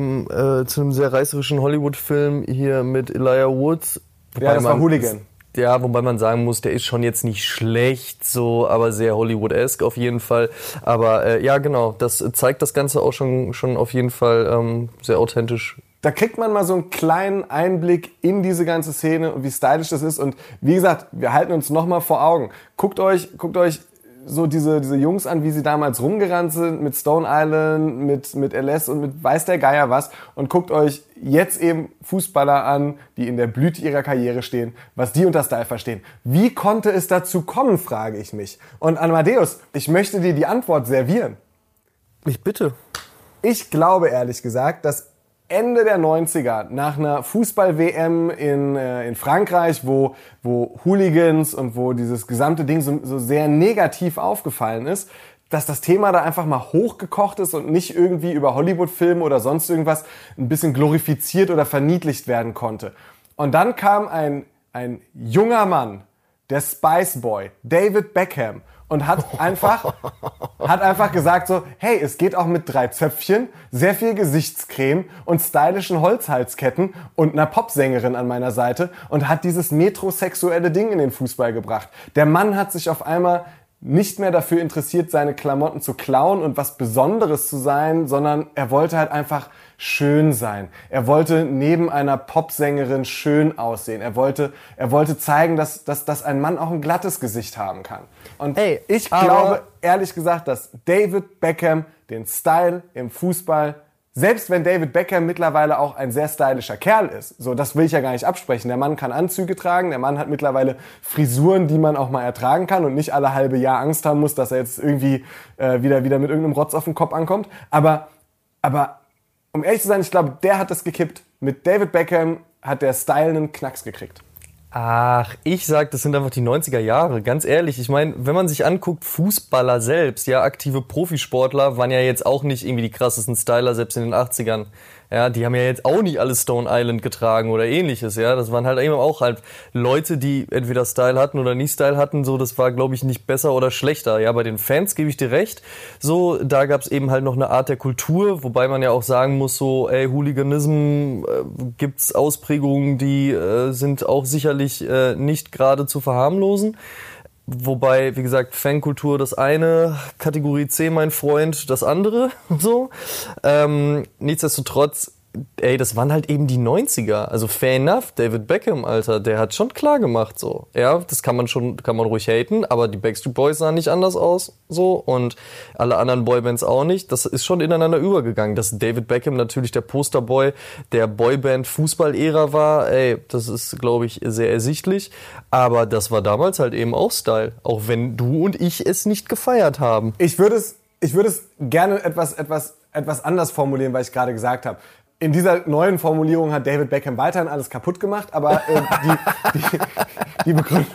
Hollywood-Film hier mit Elijah Woods. Ja, das war Hooligan. Ja, wobei man sagen muss, der ist schon jetzt nicht schlecht, so, aber sehr Hollywood-esque auf jeden Fall. Aber ja, genau, das zeigt das Ganze auch schon auf jeden Fall sehr authentisch. Da kriegt man mal so einen kleinen Einblick in diese ganze Szene und wie stylisch das ist. Und wie gesagt, wir halten uns nochmal vor Augen. Guckt euch so diese Jungs an, wie sie damals rumgerannt sind mit Stone Island, mit LS und mit weiß der Geier was und guckt euch jetzt eben Fußballer an, die in der Blüte ihrer Karriere stehen, was die unter Style verstehen. Wie konnte es dazu kommen, frage ich mich. Und Amadeus, ich möchte dir die Antwort servieren. Ich bitte. Ich glaube ehrlich gesagt, dass Ende der 90er, nach einer Fußball-WM in Frankreich, wo Hooligans und wo dieses gesamte Ding so sehr negativ aufgefallen ist, dass das Thema da einfach mal hochgekocht ist und nicht irgendwie über Hollywood-Filme oder sonst irgendwas ein bisschen glorifiziert oder verniedlicht werden konnte. Und dann kam ein junger Mann, der Spice Boy, David Beckham, und hat einfach gesagt so, hey, es geht auch mit 3 Zöpfchen, sehr viel Gesichtscreme und stylischen Holzhalsketten und einer Popsängerin an meiner Seite und hat dieses metrosexuelle Ding in den Fußball gebracht. Der Mann hat sich auf einmal nicht mehr dafür interessiert, seine Klamotten zu klauen und was Besonderes zu sein, sondern er wollte halt einfach schön sein. Er wollte neben einer Popsängerin schön aussehen. Er wollte zeigen, dass ein Mann auch ein glattes Gesicht haben kann. Und ich glaube, ehrlich gesagt, dass David Beckham den Style im Fußball, selbst wenn David Beckham mittlerweile auch ein sehr stylischer Kerl ist, so, das will ich ja gar nicht absprechen. Der Mann kann Anzüge tragen, der Mann hat mittlerweile Frisuren, die man auch mal ertragen kann und nicht alle halbe Jahr Angst haben muss, dass er jetzt irgendwie wieder mit irgendeinem Rotz auf den Kopf ankommt. Aber um ehrlich zu sein, ich glaube, der hat das gekippt. Mit David Beckham hat der Style einen Knacks gekriegt. Ach, ich sag, das sind einfach die 90er Jahre. Ganz ehrlich, ich meine, wenn man sich anguckt, Fußballer selbst, ja, aktive Profisportler waren ja jetzt auch nicht irgendwie die krassesten Styler, selbst in den 80ern. Ja, die haben ja jetzt auch nicht alle Stone Island getragen oder ähnliches, ja. Das waren halt eben auch halt Leute, die entweder Style hatten oder nicht Style hatten, so, das war, glaube ich, nicht besser oder schlechter. Ja, bei den Fans gebe ich dir recht. So, da gab's eben halt noch eine Art der Kultur, wobei man ja auch sagen muss, so, Hooliganism, gibt's Ausprägungen, die sind auch sicherlich nicht gerade zu verharmlosen. Wobei, wie gesagt, Fankultur das eine, Kategorie C, mein Freund, das andere, so. Nichtsdestotrotz, das waren halt eben die 90er. Also fair enough, David Beckham, Alter, der hat schon klar gemacht, so. Ja, das kann man ruhig haten, aber die Backstreet Boys sahen nicht anders aus, so. Und alle anderen Boybands auch nicht. Das ist schon ineinander übergegangen. Dass David Beckham natürlich der Posterboy der Boyband-Fußball-Ära war, das ist, glaube ich, sehr ersichtlich. Aber das war damals halt eben auch Style. Auch wenn du und ich es nicht gefeiert haben. Ich würde es gerne etwas anders formulieren, weil ich gerade gesagt habe. In dieser neuen Formulierung hat David Beckham weiterhin alles kaputt gemacht, aber die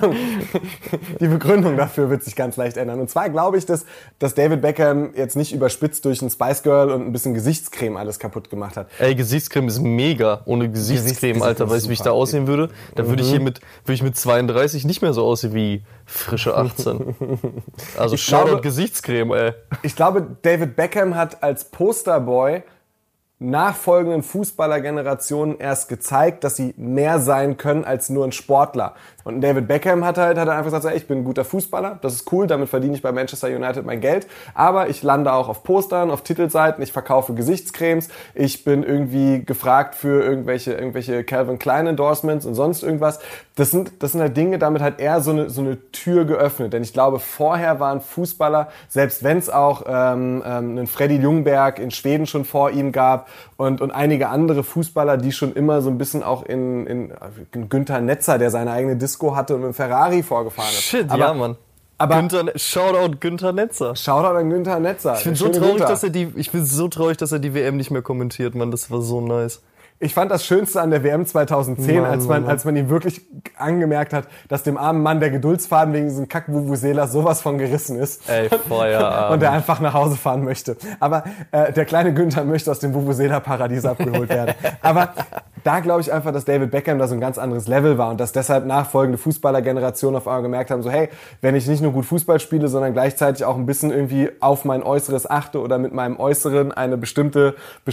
Begründung dafür wird sich ganz leicht ändern. Und zwar glaube ich, dass David Beckham jetzt nicht überspitzt durch ein Spice Girl und ein bisschen Gesichtscreme alles kaputt gemacht hat. Gesichtscreme ist mega. Ohne Gesichtscreme, Alter, weißt du, wie ich da aussehen würde? Da würde ich mit 32 nicht mehr so aussehen wie frische 18. Also Shoutout Gesichtscreme, ey. Ich glaube, David Beckham hat als Posterboy nachfolgenden Fußballergenerationen erst gezeigt, dass sie mehr sein können als nur ein Sportler. Und David Beckham hat einfach gesagt, ich bin ein guter Fußballer, das ist cool, damit verdiene ich bei Manchester United mein Geld, aber ich lande auch auf Postern, auf Titelseiten, ich verkaufe Gesichtscremes, ich bin irgendwie gefragt für irgendwelche Calvin Klein Endorsements und sonst irgendwas. Das sind halt Dinge, damit hat er so eine Tür geöffnet, denn ich glaube, vorher waren Fußballer, selbst wenn es auch einen Freddy Ljungberg in Schweden schon vor ihm gab und einige andere Fußballer, die schon immer so ein bisschen auch in Günther Netzer, der seine eigene Disco hatte und mit dem Ferrari vorgefahren ist. Shit, ja, Mann. Aber Shoutout Günther Netzer. Shoutout an Günther Netzer. Ich bin so traurig, dass er die WM nicht mehr kommentiert, Mann. Das war so nice. Ich fand das Schönste an der WM 2010, als man ihm wirklich angemerkt hat, dass dem armen Mann der Geduldsfaden wegen diesem Kack-Vuvuzelas sowas von gerissen ist. Ey, Feierabend. Und er einfach nach Hause fahren möchte. Aber der kleine Günther möchte aus dem Vuvuzela-Paradies abgeholt werden. Aber da glaube ich einfach, dass David Beckham da so ein ganz anderes Level war und dass deshalb nachfolgende Fußballergenerationen auf einmal gemerkt haben, so hey, wenn ich nicht nur gut Fußball spiele, sondern gleichzeitig auch ein bisschen irgendwie auf mein Äußeres achte oder mit meinem Äußeren eine bestimmte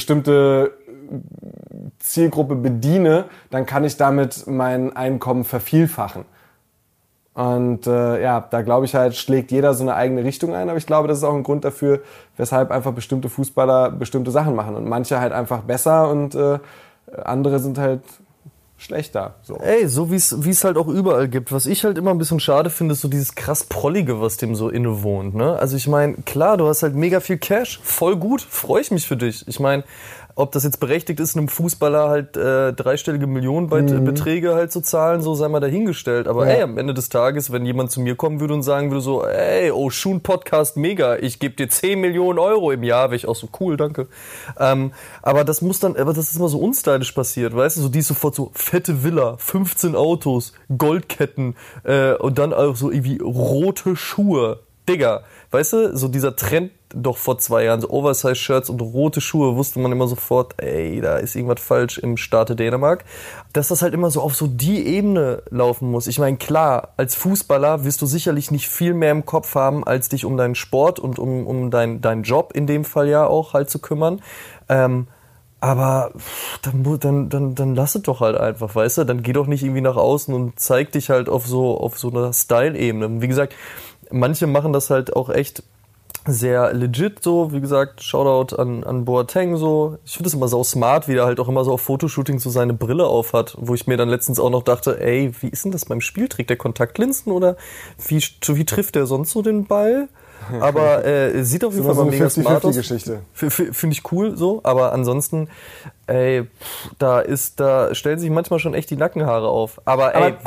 Zielgruppe bediene, dann kann ich damit mein Einkommen vervielfachen. Und da glaube ich halt, schlägt jeder so eine eigene Richtung ein, aber ich glaube, das ist auch ein Grund dafür, weshalb einfach bestimmte Fußballer bestimmte Sachen machen und manche halt einfach besser und andere sind halt schlechter. So. So wie es halt auch überall gibt. Was ich halt immer ein bisschen schade finde, ist so dieses krass Prollige, was dem so innewohnt. Ne? Also ich meine, klar, du hast halt mega viel Cash, voll gut, freue ich mich für dich. Ich meine, ob das jetzt berechtigt ist, einem Fußballer halt dreistellige Millionenbeträge halt zu zahlen, so sei mal dahingestellt. Aber am Ende des Tages, wenn jemand zu mir kommen würde und sagen würde so, Oshun Podcast mega, ich gebe dir 10 Millionen Euro im Jahr, wäre ich auch so, cool, danke. Aber das ist immer so unstylisch passiert, weißt du, so die ist sofort so fette Villa, 15 Autos, Goldketten und dann auch so irgendwie rote Schuhe. Digga, weißt du, so dieser Trend doch vor 2 Jahren, so Oversize-Shirts und rote Schuhe, wusste man immer sofort, da ist irgendwas falsch im Staate Dänemark. Dass das halt immer so auf so die Ebene laufen muss. Ich meine, klar, als Fußballer wirst du sicherlich nicht viel mehr im Kopf haben, als dich um deinen Sport und um deinen Job in dem Fall ja auch halt zu kümmern. Aber dann lass es doch halt einfach, weißt du? Dann geh doch nicht irgendwie nach außen und zeig dich halt auf so einer Style-Ebene. Wie gesagt, manche machen das halt auch echt sehr legit so, wie gesagt, Shoutout an Boateng so. Ich finde das immer so smart, wie der halt auch immer so auf Fotoshootings so seine Brille auf hat, wo ich mir dann letztens auch noch dachte, wie ist denn das beim Spiel? Trägt der Kontaktlinsen oder wie trifft der sonst so den Ball? Aber sieht auf jeden Fall mal mega smart aus. Geschichte. Finde ich cool so, aber ansonsten, da stellen sich manchmal schon echt die Nackenhaare auf. Aber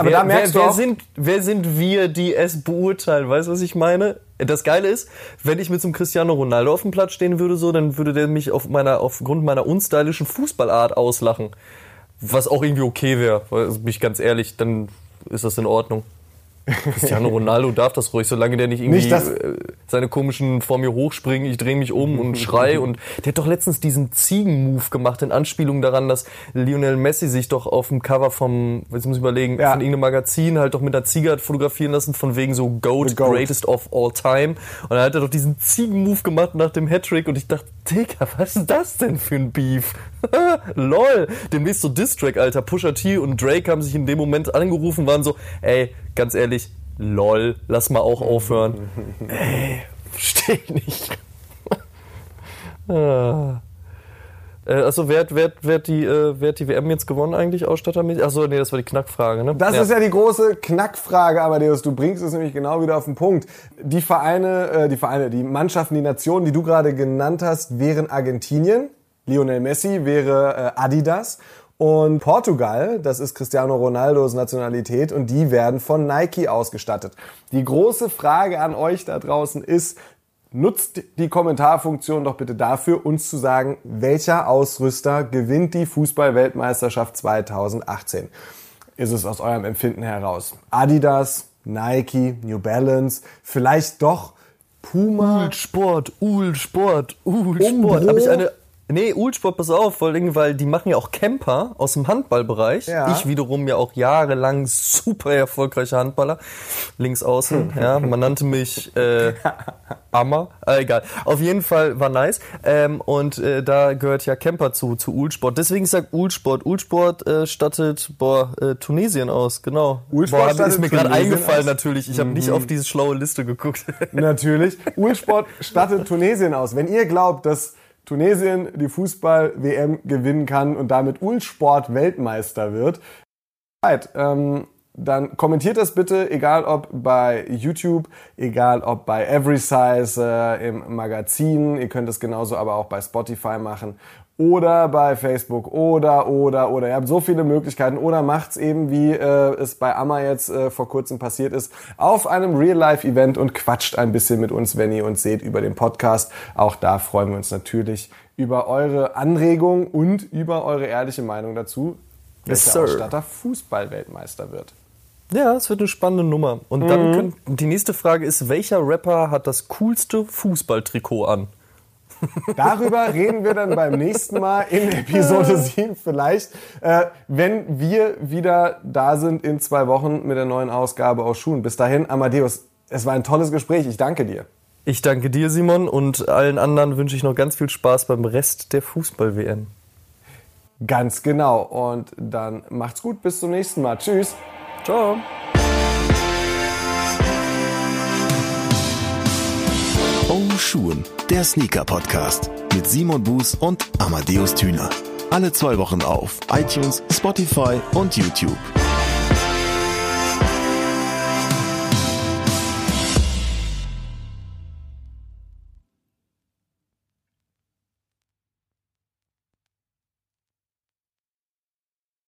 wer sind wir, die es beurteilen? Weißt du, was ich meine? Das Geile ist, wenn ich mit so einem Cristiano Ronaldo auf dem Platz stehen würde, so, dann würde der mich aufgrund meiner unstylischen Fußballart auslachen. Was auch irgendwie okay wäre, bin ich ganz ehrlich, dann ist das in Ordnung. Cristiano Ronaldo darf das ruhig, solange der nicht irgendwie seine komischen vor mir hochspringen, ich drehe mich um und schrei. Und der hat doch letztens diesen Ziegen-Move gemacht, in Anspielung daran, dass Lionel Messi sich doch auf dem Cover von irgendeinem Magazin halt doch mit einer Ziege hat fotografieren lassen, von wegen so GOAT, Greatest of All Time. Und dann hat er doch diesen Ziegen-Move gemacht nach dem Hattrick und ich dachte, Digga, was ist das denn für ein Beef? Lol, demnächst so Diss-Track, Alter. Pusha T und Drake haben sich in dem Moment angerufen, waren so, ey, ganz ehrlich, lol, lass mal auch aufhören. Ey, versteh ich nicht. Also wer hat die WM jetzt gewonnen eigentlich, ausstattermäßig? Achso, nee, das war die Knackfrage, ne? Das ist ja die große Knackfrage, Amadeus. Du bringst es nämlich genau wieder auf den Punkt. Die Mannschaften, die Nationen, die du gerade genannt hast, wären Argentinien. Lionel Messi wäre Adidas. Und Portugal, das ist Cristiano Ronaldos Nationalität und die werden von Nike ausgestattet. Die große Frage an euch da draußen ist, nutzt die Kommentarfunktion doch bitte dafür, uns zu sagen, welcher Ausrüster gewinnt die Fußball-Weltmeisterschaft 2018? Ist es aus eurem Empfinden heraus Adidas, Nike, New Balance, vielleicht doch Puma? Uhlsport. Habe ich eine... Nee, Uhlsport, pass auf, vor allem, weil die machen ja auch Camper aus dem Handballbereich. Ja. Ich wiederum ja auch jahrelang super erfolgreicher Handballer. Links außen, ja. Man nannte mich Ammer. Egal. Auf jeden Fall war nice. Und da gehört ja Camper zu Uhlsport. Deswegen ich sag Uhlsport. Uhlsport stattet Tunesien aus, genau. Uhlsport ist mir gerade eingefallen natürlich. Ich habe nicht auf diese schlaue Liste geguckt. Natürlich. Uhlsport stattet Tunesien aus. Wenn ihr glaubt, dass Tunesien die Fußball-WM gewinnen kann und damit Uhlsport Weltmeister wird, dann kommentiert das bitte, egal ob bei YouTube, egal ob bei Every Size im Magazin, ihr könnt es genauso aber auch bei Spotify machen oder bei Facebook oder. Ihr habt so viele Möglichkeiten oder macht's eben, wie es bei Amma jetzt vor kurzem passiert ist, auf einem Real-Life-Event und quatscht ein bisschen mit uns, wenn ihr uns seht über den Podcast. Auch da freuen wir uns natürlich über eure Anregungen und über eure ehrliche Meinung dazu, welcher Ausstatter Fußball-Weltmeister wird. Ja, es wird eine spannende Nummer. Und dann die nächste Frage ist, welcher Rapper hat das coolste Fußballtrikot an? Darüber reden wir dann beim nächsten Mal in Episode 7 vielleicht, wenn wir wieder da sind in 2 Wochen mit der neuen Ausgabe aus Schuhen. Bis dahin, Amadeus, es war ein tolles Gespräch. Ich danke dir. Ich danke dir, Simon, und allen anderen wünsche ich noch ganz viel Spaß beim Rest der Fußball-WM. Ganz genau. Und dann macht's gut. Bis zum nächsten Mal. Tschüss. Ciao. Oh Schuhen, der Sneaker-Podcast mit Simon Buß und Amadeus Thüner. Alle 2 Wochen auf iTunes, Spotify und YouTube.